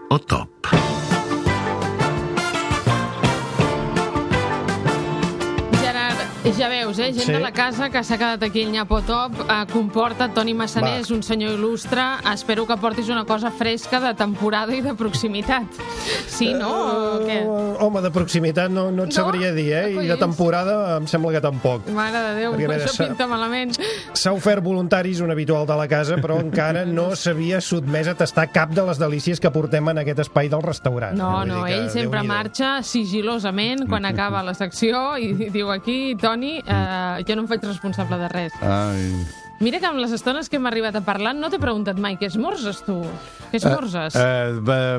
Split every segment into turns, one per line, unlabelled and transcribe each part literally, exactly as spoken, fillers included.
o top?
Ja veus, eh? Gent
Sí.
de la casa que s'ha quedat aquí al Nyapo Top. Eh, comporta Toni Massaner, és un senyor il·lustre. Espero que portis una cosa fresca de temporada i de proximitat. Sí, no? O què?
Uh, home, de proximitat no, no et
No?
sabria dir, eh? I de
Collons.
temporada em sembla que tampoc.
Mare de Déu,
Perquè, a veure,
això
s'ha-
pinta malament.
S'ha ofert voluntaris, un habitual de la casa, però encara no s'havia sotmès a tastar cap de les delícies que portem en aquest espai del restaurant.
No,
Vull
no,
dir que,
ell sempre
Déu-n'hi-do.
marxa sigilosament quan acaba la secció i diu aquí, Toni, eh, jo no em faig responsable de res.
Ai...
Mira que amb les estones que hem arribat a parlar no t'he preguntat mai què esmorzes, tu. Què esmorzes?
Uh,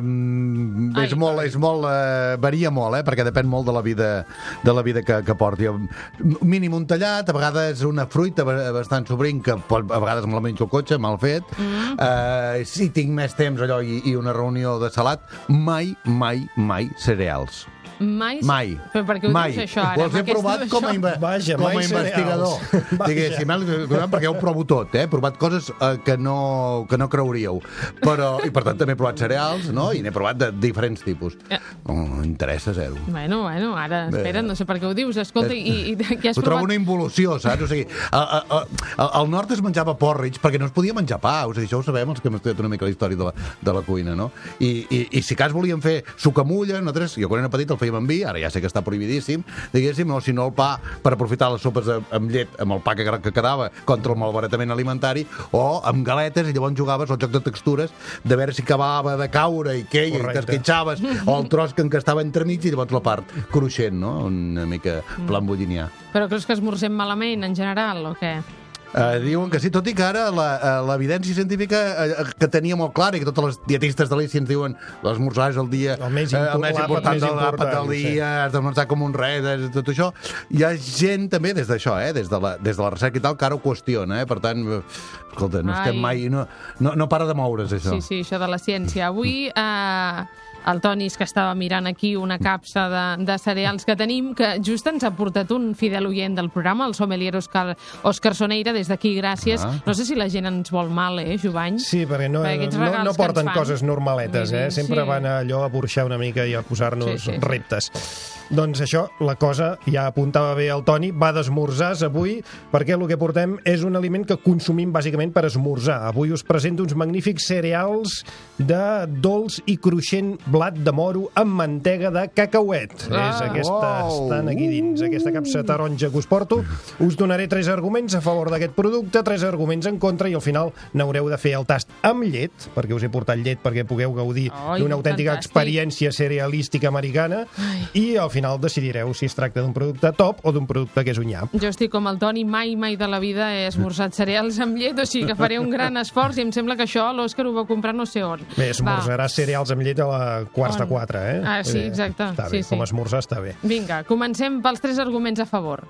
uh, és
Ai.
molt, és molt uh, varia molt, eh? Perquè depèn molt de la vida, de la vida que, que porti. Mínim un tallat, a vegades una fruita bastant sobrint, que pot, a vegades me la menjo al cotxe, mal fet. Mm. Uh, si tinc més temps allò i, i una reunió de salat, mai, mai, mai cereals.
Mai?
Mai.
Però per què ho
mai.
dius, això, ara?
Ho he
Amb aquesta
provat com a,
d'això?
inve
Vaja,
com a
mai
investigador.
cereals.
Diguéssim, eh? Perquè ho provo tot, eh? He provat coses eh, que, no, que no creuríeu. Però, i per tant també he provat cereals, no? I n'he provat de diferents tipus.
Eh.
Oh, interessa zero.
Bueno, bueno, ara,
Bé.
espera, no sé per què ho dius. Escolta, i, i què has
Ho trobo
provat?
una involució, saps? O sigui, a, a, a, al nord es menjava porridge perquè no es podia menjar pa. O sigui, això ho sabem, els que hem estudiat una mica la història de la, de la cuina, no? I, i, i si cas volíem fer sucamulla, nosaltres, jo quan era petit el fèiem amb vi, ara ja sé que està prohibidíssim, diguéssim, o si no el pa per aprofitar les sopes de, amb llet, amb el pa que, que quedava contra el malbaratament alimentari, o amb galetes, i llavors jugaves al joc de textures de veure si acabava de caure i què, i
Correcte.
t'esquitxaves, o el tros que encastava entremig, i llavors la part cruixent, no? Una mica plan bullinià.
Però creus que esmorzem malament, en general, o què?
Uh, diuen que sí, tot i que ara la, uh, l'evidència científica uh, que tenia molt clara, i que totes les dietistes de l'I C I ens diuen l'esmorzar és el dia
El més
eh,
impor-
el més
l'àpat
important
més
de l'àpat
important,
del
sí.
dia, has d'esmorzar com un rei, de, tot això. Hi ha gent també des d'això, eh, des de, la, des de la recerca i tal, que ara ho qüestiona, eh? Per tant, eh, escolta, no
Ai.
estem mai... No, no, no para de moure's, això.
Sí, sí, això de la ciència. Avui eh, el Toni és que estava mirant aquí una capsa de, de cereals que tenim, que just ens ha portat un fidel oient del programa, el sommelier Òscar, Òscar Soneira, des d'aquí, gràcies.
Ah.
No sé si la gent ens vol mal, eh, Jovany?
Sí, perquè no,
Perquè aquests
no,
regals
no
que
porten
ens fan.
coses normaletes, eh?
Sí,
Sempre
sí.
van allò a burxar una mica i a posar-nos
Sí, sí, sí.
reptes. Doncs això, la cosa, ja apuntava bé el Toni, va d'esmorzars avui, perquè el que portem és un aliment que consumim bàsicament per esmorzar. Avui us presento uns magnífics cereals de dolç i cruixent blat de moro amb mantega de cacauet.
Ah,
és aquesta,
uau.
estan aquí dins, aquesta capsa taronja que us porto. Us donaré tres arguments a favor d'aquest producte, tres arguments en contra, i al final n'haureu de fer el tast amb llet, perquè us he portat llet perquè pugueu gaudir
Ai,
d'una autèntica
fantàstic.
experiència cerealística americana, i al final decidireu si es tracta d'un producte top o d'un producte que és un nyap.
Jo estic com el Toni, mai, mai de la vida he esmorzat cereals amb llet, o sigui que faré un gran esforç, i em sembla que això l'Òscar ho va comprar no sé on.
Bé, esmorzaràs cereals amb llet a la quarts de
On?
quatre, eh?
Ah, sí,
Vull dir,
exacte.
Està
Sí,
bé,
sí.
com esmorzar està bé.
Vinga, comencem pels tres arguments a favor.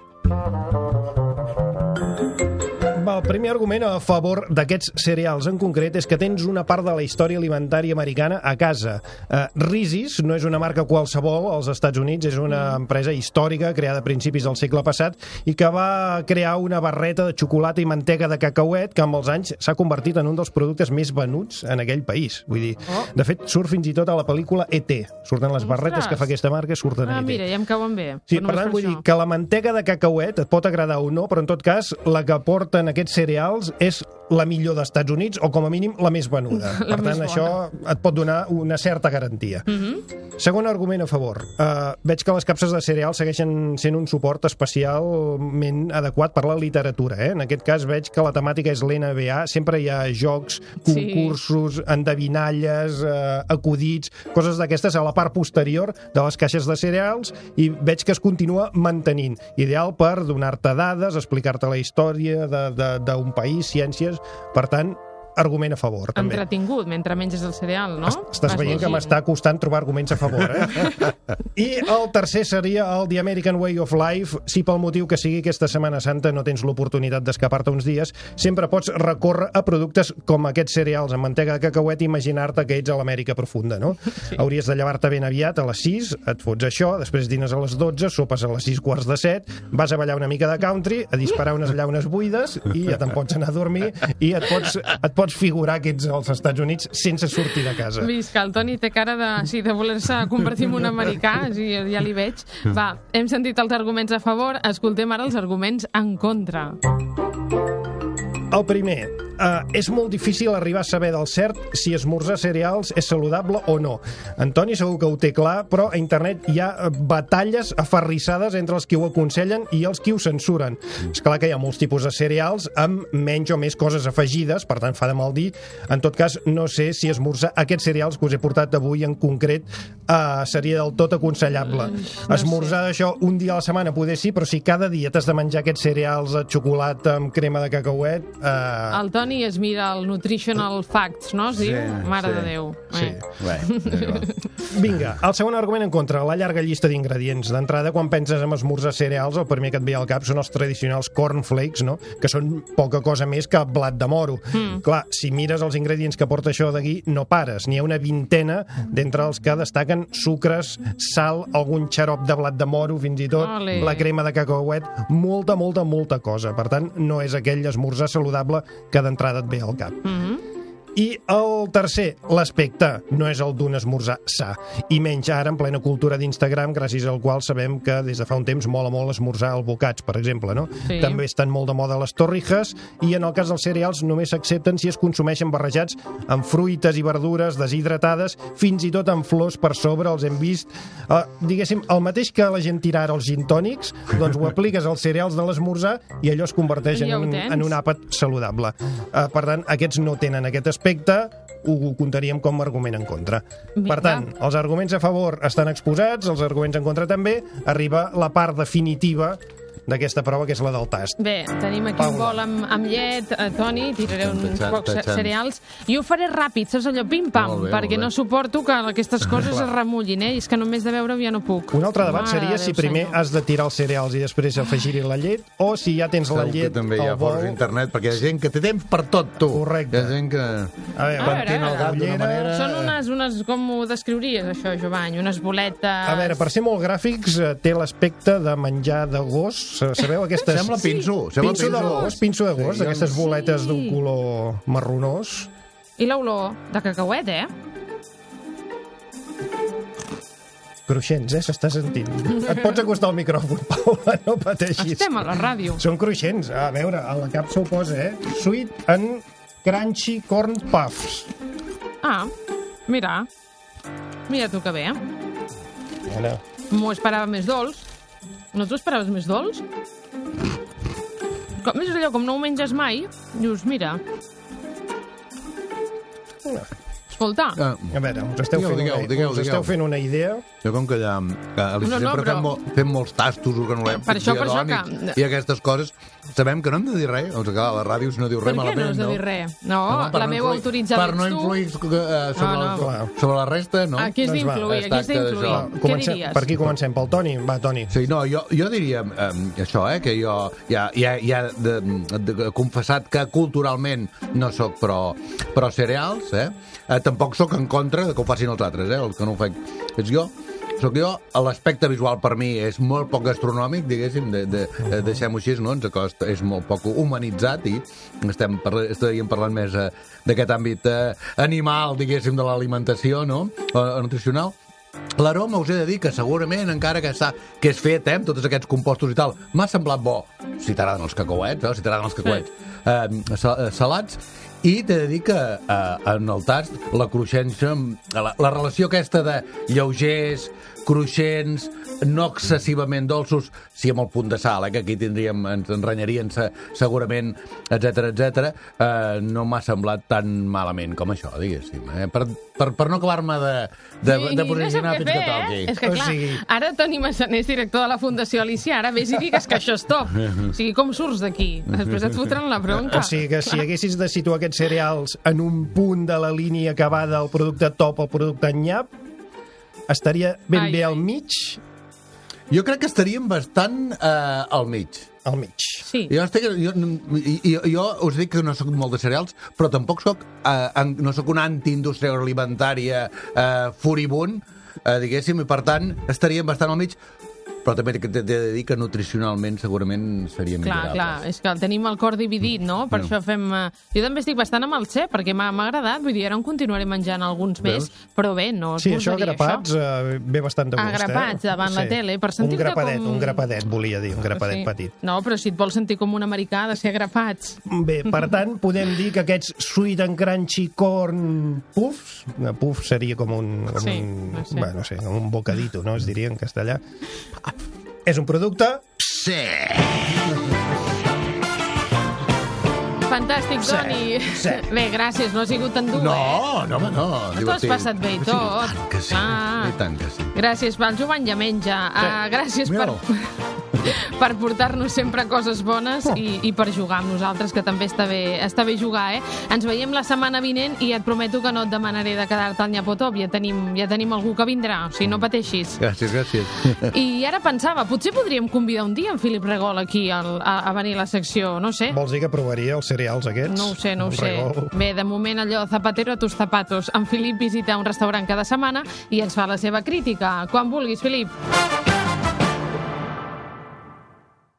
Va, el primer argument a favor d'aquests cereals en concret és que tens una part de la història alimentària americana a casa. Uh, Reese's no és una marca qualsevol als Estats Units, és una empresa històrica creada a principis del segle passat i que va crear una barreta de xocolata i mantega de cacauet que amb els anys s'ha convertit en un dels productes més venuts en aquell país. Vull dir,
Oh.
de fet, surt fins i tot a la pel·lícula E T. Surten les barretes
Ostres.
que fa aquesta marca, surten a
Ah,
E T.
mira, ja em cauen bé.
Sí,
Però
per
només
tant, vull dir
això.
que la mantega de cacauet et pot agradar o no, però en tot cas, la que porten aquests cereals és la millor d'Estats Units, o com a mínim la més venuda.
La
per
més
tant,
bona.
això et pot donar una certa garantia.
Mm -hmm.
Segon argument a favor. Uh, veig que les capses de cereals segueixen sent un suport especialment adequat per la literatura. Eh? En aquest cas veig que la temàtica és l'N B A, sempre hi ha jocs,
Sí.
concursos, endevinalles, uh, acudits, coses d'aquestes a la part posterior de les caixes de cereals, i veig que es continua mantenint. Ideal per donar-te dades, explicar-te la història de- de- d'un país, ciències. Per tant, argument a favor, també.
Entretingut, mentre menges el cereal, no?
Estàs
Vas
veient que
llegint.
m'està costant trobar arguments a favor, eh? I el tercer seria el The American Way of Life. Si pel motiu que sigui aquesta Setmana Santa no tens l'oportunitat d'escapar-te uns dies, sempre pots recórrer a productes com aquests cereals amb mantega de cacauet i imaginar-te que ets a l'Amèrica profunda, no? Sí. Hauries de llevar-te ben aviat a les sis, et fots això, després dines a les dotze, sopes a les sis quarts de set, vas a ballar una mica de country, a disparar unes llaunes buides i ja te'n pots anar a dormir i et pots, et pots pots figurar que ets als Estats Units sense sortir de casa.
Visca, el Toni té cara de, sí, de voler-se convertir en un americà, sí, ja li veig. Va, hem sentit els arguments a favor, escoltem ara els arguments en contra.
El primer, uh, és molt difícil arribar a saber del cert si esmorzar cereals és saludable o no. Antoni segur que ho té clar, però a internet hi ha batalles aferrissades entre els qui ho aconsellen i els qui ho censuren. És clar que hi ha molts tipus de cereals amb menys o més coses afegides, per tant fa de mal dir. En tot cas, no sé si esmorzar aquests cereals que us he portat avui en concret uh, seria del tot aconsellable.
No
Esmorzar
sé.
això un dia a la setmana poder sí, però si cada dia t'has de menjar aquests cereals de xocolata amb crema de cacauet... Uh...
El Toni es mira el Nutritional Facts, no? Es diu?
Sí,
Mare
sí.
de Déu.
Sí.
Eh.
Bé,
Vinga, el segon argument en contra, la llarga llista d'ingredients. D'entrada, quan penses en esmorzar cereals, el primer que et ve al cap són els tradicionals cornflakes, no? Que són poca cosa més que blat de moro. Mm. Clar, si mires els ingredients que porta això d'aquí, no pares. N'hi ha una vintena d'entre els que destaquen sucres, sal, algun xarop de blat de moro, fins i tot
Ole.
la crema de cacauet, molta, molta, molta cosa. Per tant, no és aquell esmorzar saludable que d'entrada et ve al cap.
Mhm.
I el tercer, l'aspecte, no és el d'un esmorzar sa, i menys ara en plena cultura d'Instagram, gràcies al qual sabem que des de fa un temps mola molt esmorzar el bocats, per exemple, no?
Sí.
També estan molt de moda les torrijas, i en el cas dels cereals només s'accepten si es consumeixen barrejats amb fruites i verdures deshidratades, fins i tot amb flors per sobre, els hem vist. Uh, diguéssim, el mateix que la gent tira ara els gin tònics, doncs ho apliques als cereals de l'esmorzar i allò es converteix en
Ja ho
un,
tens.
en un àpat saludable. Uh, per tant, aquests no tenen aquest aspecte, ho comptaríem com a argument en contra.
Vinga.
Per tant, els arguments a favor estan exposats, els arguments en contra també, arriba la part definitiva d'aquesta prova, que és la del tast.
Bé, tenim aquí
Paula.
un bol amb, amb llet, eh, Toni, tiraré uns
Tachant,
pocs
tachant.
cereals, i ho faré ràpid, saps allò, pim-pam,
Molt bé,
perquè
molt bé.
no suporto que aquestes coses es remullin, eh? I és que només de veure-ho ja no puc.
Un altre debat
Mare
seria
de
si
Déu,
primer
senyor.
has de tirar els cereals i després afegir-hi la llet, o si ja tens la
Segur que
llet
també hi ha
al bol.
fora d'internet, perquè hi ha gent que té temps per tot, tu.
Correcte.
Hi ha gent que
A veure,
pentina el gat d'una
Ullera.
manera...
Són unes, unes, com ho descriuries, això, Jovany? Unes boletes...
A veure, per ser molt gràfics, eh, té l'aspecte de menjar de gos. Sabeu aquestes...
Sembla pinso, sembla
Pinso de gos, pinso de gos,
Sí,
aquestes
jo-
boletes
Sí.
d'un color marronós.
I l'olor de cacauet, eh?
Cruixents, eh? S'està sentint. Et pots acostar al micròfon, Paula, no pateixis.
Estem a la ràdio.
Són cruixents. A veure, a la capsa ho posa, eh? Sweet and Crunchy Corn Puffs.
Ah, mira. Mira tu que bé, eh?
Mira.
M'ho esperava més dolç. No t'ho esperaves més dolç? Com, és allò, com no ho menges mai, dius, mira, escolta,
Ah,
A veure, us esteu,
Digueu,
fent,
digueu,
una,
digueu,
us esteu
digueu.
fent una idea.
jo com que allà... Que a l'Alicia
No, no,
sempre
però-
fem, mo, fem molts tastos organolèmpics
Per això, per això
biodònics
que-
i aquestes coses, sabem que no hem de dir res. Ens acaba la ràdio, si no diu
per
res
què no
malament,
has de dir res? No,
per
la
no
meva
influir-
autoritzada
Per no
ets tu.
influir eh, sobre,
No, no.
el- sobre la resta, no?
Aquí has
Doncs va,
d'influir, aquí has
es tracta
d'influir.
d'això.
Què
Comencem,
diries?
per aquí comencem, pel Toni. Va, Toni.
Sí, no, jo, jo diria eh, això, eh, que jo ja, ja, ja de, de, de, confessat que culturalment no sóc pro, pro cereals, eh? eh? Tampoc sóc en contra de que ho facin els altres, eh? El que no ho faig és jo. Soc jo, l'aspecte visual per mi és molt poc gastronòmic, diguéssim, de, de, de, deixem-ho així, no? Ens acosta, és molt poc humanitzat i estem parla, estaríem parlant més eh, d'aquest àmbit eh, animal, diguéssim, de l'alimentació, no? O, o nutricional. L'aroma us he de dir que segurament, encara que, està, que és fet, eh, amb tots aquests compostos i tal, m'ha semblat bo, si t'agraden els cacauets, eh, si t'agraden els cacauets eh, sal, eh, salats, i t'he de dir que eh, en el tast la cruixència, la, la relació aquesta de lleugers, cruixents, no excessivament dolços, sí amb el punt de sal, eh, que aquí tindríem, ens enranyarien se, segurament, etc etc. Eh, no m'ha semblat tan malament com això, diguéssim. Eh? Per, per, per no acabar-me de, de,
I-
de
i
posicionar
no sé
fins
què
que
fer,
toqui.
eh? És que,
O
clar,
sigui-
ara Toni Massanés, director de la Fundació Alicia, ara vés i digues que això és top. O sigui, com surts d'aquí? Després et fotran la bronca.
O sigui que si haguessis de situar aquests cereals en un punt de la línia que va del producte top al producte nyap, estaria ben
Ai,
bé al
ai.
mig,
Jo crec que estaríem bastant eh, al mig.
al mig.
Sí.
Jo, estic, jo, jo, jo us dic que no sóc molt de cereals, però tampoc sóc, eh, en- no sóc una antiindústria agroalimentària eh, furibund, eh, diguéssim, i per tant estaríem bastant al mig. però també t'he de dir que nutricionalment segurament seria millorable.
Clar, clar, és que tenim el cor dividit, no? Per això fem... Jo també estic bastant amb el cep, perquè m'ha agradat, vull dir, ara en continuaré menjant alguns més, però bé, no us
Sí, això,
posaria
grapats, uh, ve bastant de gust, eh?
Agrapats davant la tele, per
Un
sentir-te
grapadet,
com...
un grapadet, volia dir, un grapadet petit.
No, però si et vols sentir com un americà, ha de ser agrapats.
Bé, per tant, podem dir que aquests sweet and crunchy corn puffs, puff seria com un... Com
Sí,
un
no sé.
bueno, no sé, com un bocadito, no? Es diria en castellà. És un producte...
Sí!
Fantàstic,
Sí,
Toni.
sí.
Bé, gràcies, no ha sigut tan dur, eh?
No, no, home, no.
T'ho has passat bé i
Sí,
tot.
I tant que sí,
Ah.
i tant que sí.
Gràcies pel Jovany ja menja. Uh, gràcies per,
Mira-lo.
per portar-nos sempre coses bones i, i per jugar amb nosaltres, que també està bé, està bé jugar, eh? Ens veiem la setmana vinent i et prometo que no et demanaré de quedar-te al Nyapotop. Ja tenim, ja tenim algú que vindrà, o sigui, no pateixis.
Gràcies, gràcies.
I ara pensava, potser podríem convidar un dia en Filip Regol aquí al, a, a venir a la secció, no sé.
Vols dir que provaria els cereals aquests?
No ho sé, no ho
Un
sé.
regol.
Bé, de moment allò, zapatero a tus zapatos. En Filip visita un restaurant cada setmana i ens fa la seva crítica. Quan vulguis, Filip.